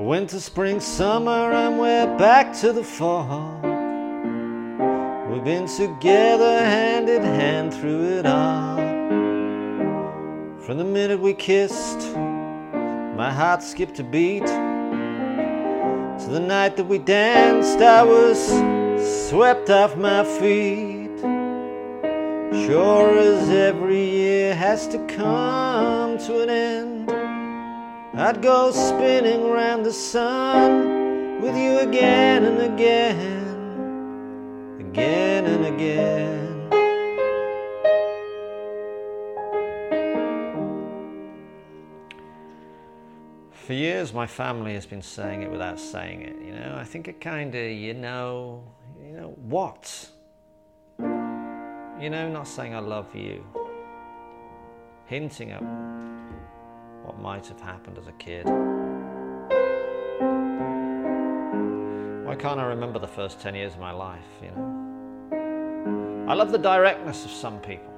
Winter, spring, summer, and we're back to the fall. We've been together hand in hand through it all. From the minute we kissed, my heart skipped a beat. To the night that we danced, I was swept off my feet. Sure as every year has to come to an end, I'd go spinning round the sun with you again and again, again and again. For years my family has been saying it without saying it, you know. I think it kinda, you know what? You know, not saying I love you. Hinting at what might have happened as a kid. Why can't I remember the first 10 years of my life, you know? I love the directness of some people.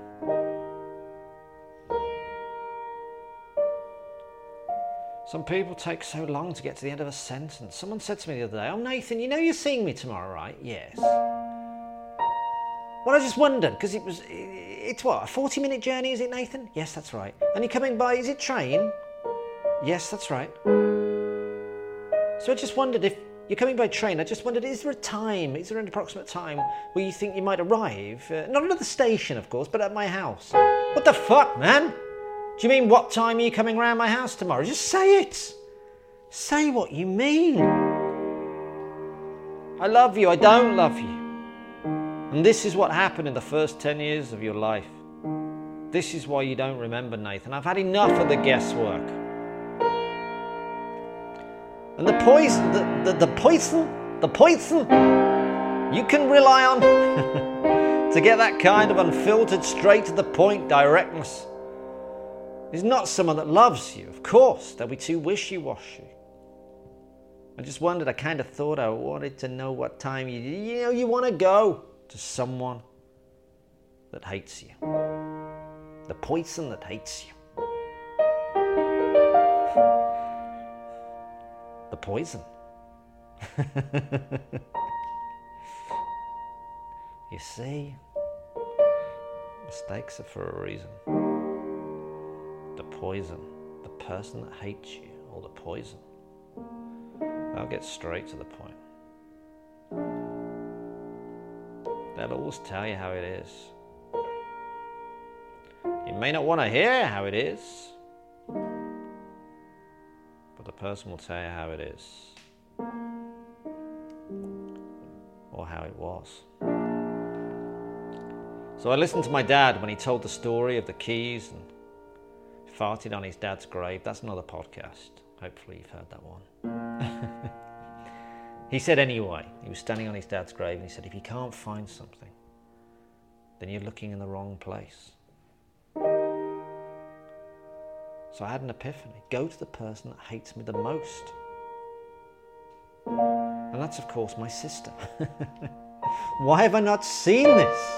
Some people take so long to get to the end of a sentence. Someone said to me the other day, "Oh, Nathan, you know you're seeing me tomorrow, right?" "Yes." "Well, I just wondered, because it's what, a 40-minute journey, is it, Nathan?" "Yes, that's right." "And you're coming by, is it train?" "Yes, that's right." "So I just wondered, if you're coming by train, I just wondered, is there an approximate time where you think you might arrive? Not at the station, of course, but at my house." "What the fuck, man? Do you mean, what time are you coming round my house tomorrow? Just say it. Say what you mean. I love you, I don't love you. And this is what happened in the first 10 years of your life. This is why you don't remember, Nathan. I've had enough of the guesswork. And the poison you can rely on to get that kind of unfiltered, straight to the point directness is not someone that loves you. Of course, they'll be too wishy-washy. I just wondered, I kind of thought I wanted to know what time you want to go to someone that hates you. The poison that hates you. The poison. You see, mistakes are for a reason. The poison, the person that hates you, or the poison, they'll get straight to the point. They'll always tell you how it is. You may not want to hear how it is, but the person will tell you how it is, or how it was. So I listened to my dad when he told the story of the keys and farted on his dad's grave. That's another podcast. Hopefully you've heard that one. He said anyway, he was standing on his dad's grave and he said, if you can't find something, then you're looking in the wrong place. So I had an epiphany. Go to the person that hates me the most. And that's, of course, my sister. Why have I not seen this?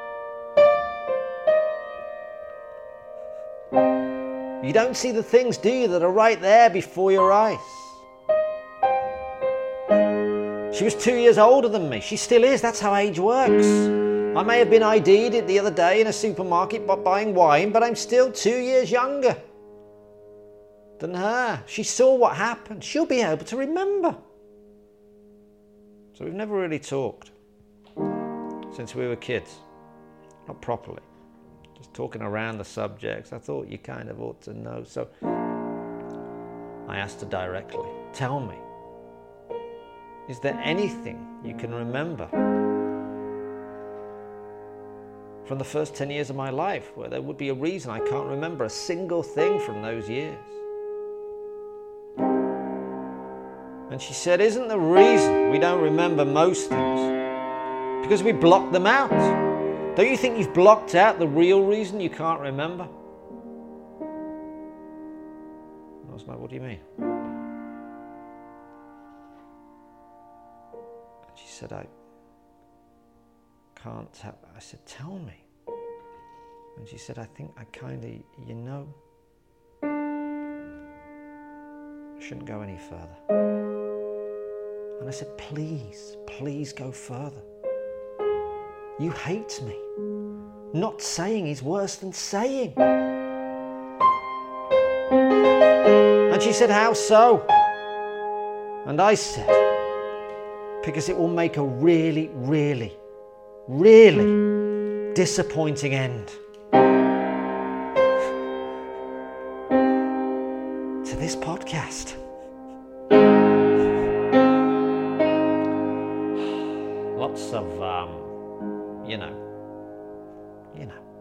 You don't see the things, do you, that are right there before your eyes? She was 2 years older than me. She still is. That's how age works. I may have been ID'd the other day in a supermarket buying wine, but I'm still 2 years younger than her. She saw what happened. She'll be able to remember. So we've never really talked since we were kids. Not properly. Just talking around the subjects. I thought you kind of ought to know. So I asked her directly, tell me, is there anything you can remember from the first 10 years of my life where there would be a reason I can't remember a single thing from those years? And she said, isn't the reason we don't remember most things because we block them out? Don't you think you've blocked out the real reason you can't remember? I was like, what do you mean? And she said, I can't tell. I said, tell me. And she said, I think I kind of, shouldn't go any further. And I said, please go further. You hate me. Not saying is worse than saying. And she said, how so? And I said, because it will make a really, really, really disappointing end to this podcast. Lots of, you know.